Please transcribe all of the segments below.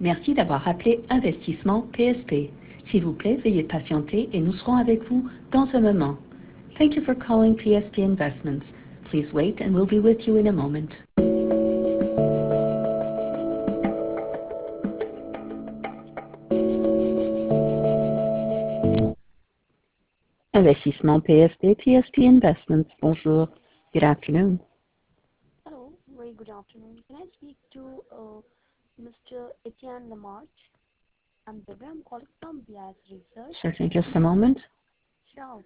Merci d'avoir appelé Investissement PSP. S'il vous plaît, veuillez patienter et nous serons avec vous dans un moment. Thank you for calling PSP Investments. Please wait and we'll be with you in a moment. Investissement PSP, PSP Investments. Bonjour. Good afternoon. Hello, very good afternoon. Can I speak to Mr. Etienne Lamarche? I'm Deborah. I'm calling from BIS Research. Certainly, just a moment. Sure.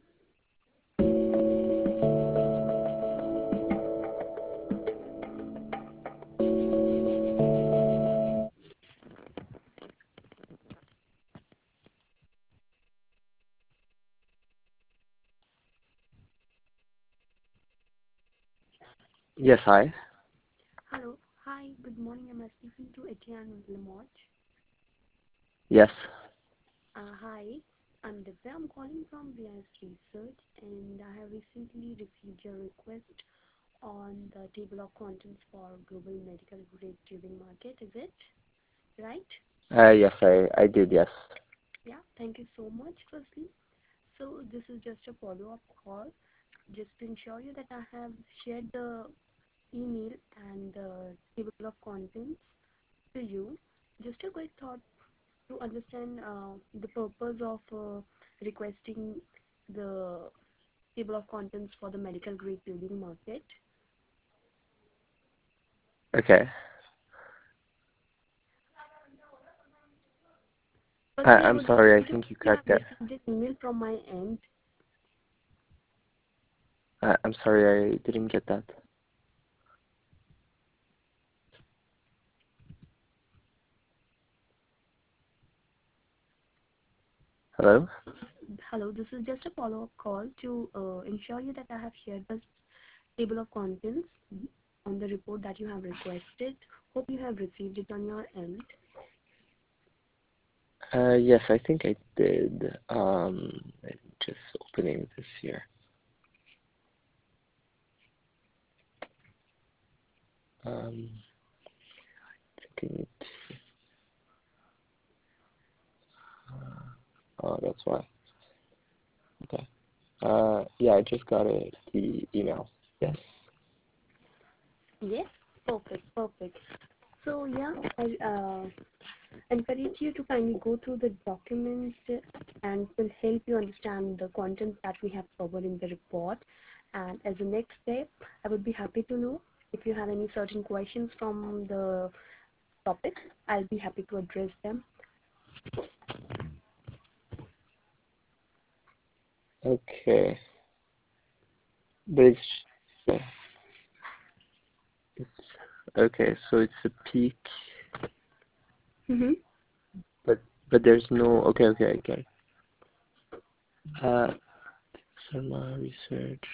Yes, hi. Hello. Hi, good morning. Am I speaking to Etienne Lamarche? Yes. Hi, I'm Deborah. I'm calling from BIS Research, and I have recently received your request on the table of contents for global medical grade tubing market. Is it right? Yes, I did, yes. Yeah, thank you so much, firstly. So this is just a follow-up call, just to ensure you that I have shared the email and the table of contents to you. Just a quick thought to understand the purpose of requesting the table of contents for the medical grade building market. Okay. Firstly, I I'm would sorry, like I to think you you cut have that. received an email from my end. I'm sorry, I didn't get that. Hello? Hello, this is just a follow-up call to ensure you that I have shared the table of contents on the report that you have requested. Hope you have received it on your end. Yes, I think I did. I'm just opening this here. Thinking it. Oh, that's why. Okay. Yeah, I just got the email. Yes. Yes, perfect. So yeah, I encourage you to kindly go through the documents and will help you understand the content that we have covered in the report. And as a next step, I would be happy to know if you have any certain questions from the topic. I'll be happy to address them. Okay. But it's okay, so it's a peak, Mm-hmm. but there's no, okay, I get it. Pharma research.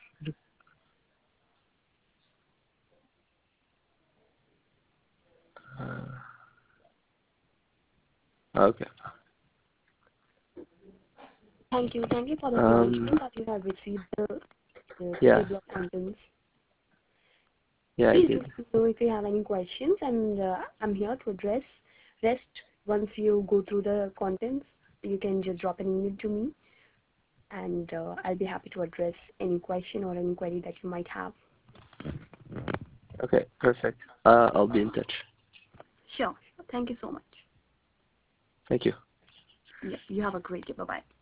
Okay. Thank you for the acknowledgement that you have received the Yeah, table of contents. I Please do did. let me know if you have any questions, and I'm here to address rest. Once you go through the contents, you can just drop an email to me, and I'll be happy to address any question or any query that you might have. Okay, perfect. I'll be in touch. Sure. Thank you so much. Thank you. Yeah, you have a great day. Bye-bye.